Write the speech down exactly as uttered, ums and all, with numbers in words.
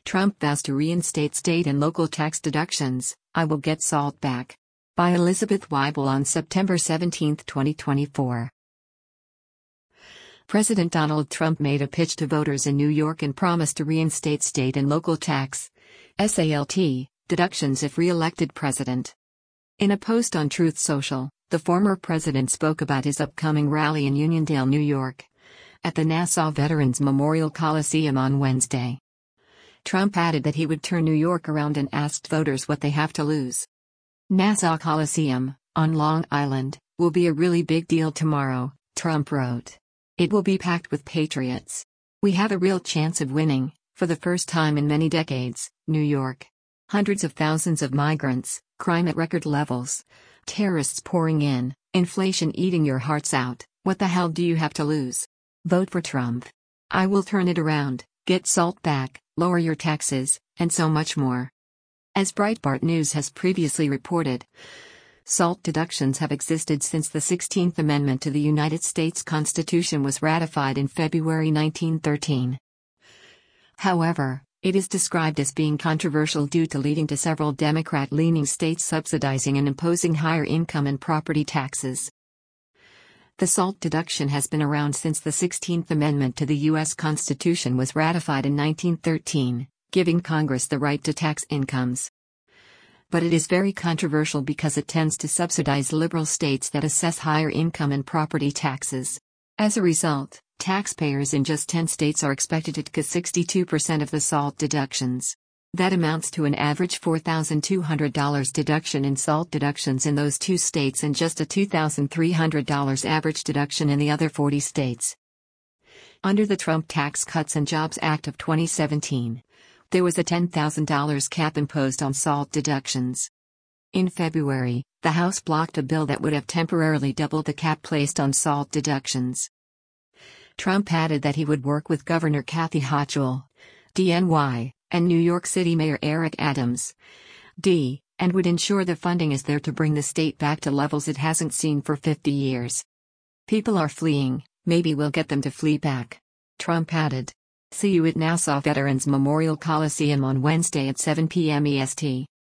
Trump vows to reinstate state and local tax deductions, I will get SALT back. By Elizabeth Weibel on September seventeenth, twenty twenty-four. President Donald Trump made a pitch to voters in New York and promised to reinstate state and local tax (SALT) deductions if re-elected president. In a post on Truth Social, the former president spoke about his upcoming rally in Uniondale, New York, at the Nassau Veterans Memorial Coliseum on Wednesday. Trump added that he would turn New York around and asked voters what they have to lose. Nassau Coliseum, on Long Island, will be a really big deal tomorrow, Trump wrote. It will be packed with patriots. We have a real chance of winning, for the first time in many decades, New York. Hundreds of thousands of migrants, crime at record levels, terrorists pouring in, inflation eating your hearts out. What the hell do you have to lose? Vote for Trump. I will turn it around, get SALT back, lower your taxes, and so much more. As Breitbart News has previously reported, SALT deductions have existed since the sixteenth Amendment to the United States Constitution was ratified in February nineteen thirteen. However, it is described as being controversial due to leading to several Democrat-leaning states subsidizing and imposing higher income and property taxes. The SALT deduction has been around since the sixteenth Amendment to the U S Constitution was ratified in nineteen thirteen, giving Congress the right to tax incomes. But it is very controversial because it tends to subsidize liberal states that assess higher income and property taxes. As a result, taxpayers in just ten states are expected to take sixty-two percent of the SALT deductions. That amounts to an average four thousand two hundred dollars deduction in SALT deductions in those two states and just a two thousand three hundred dollars average deduction in the other forty states. Under the Trump Tax Cuts and Jobs Act of twenty seventeen, there was a ten thousand dollars cap imposed on SALT deductions. In February, the House blocked a bill that would have temporarily doubled the cap placed on SALT deductions. Trump added that he would work with Governor Kathy Hochul, D N Y, and New York City Mayor Eric Adams, D, and would ensure the funding is there to bring the state back to levels it hasn't seen for fifty years. People are fleeing, maybe we'll get them to flee back, Trump added. See you at Nassau Veterans Memorial Coliseum on Wednesday at seven p m E S T.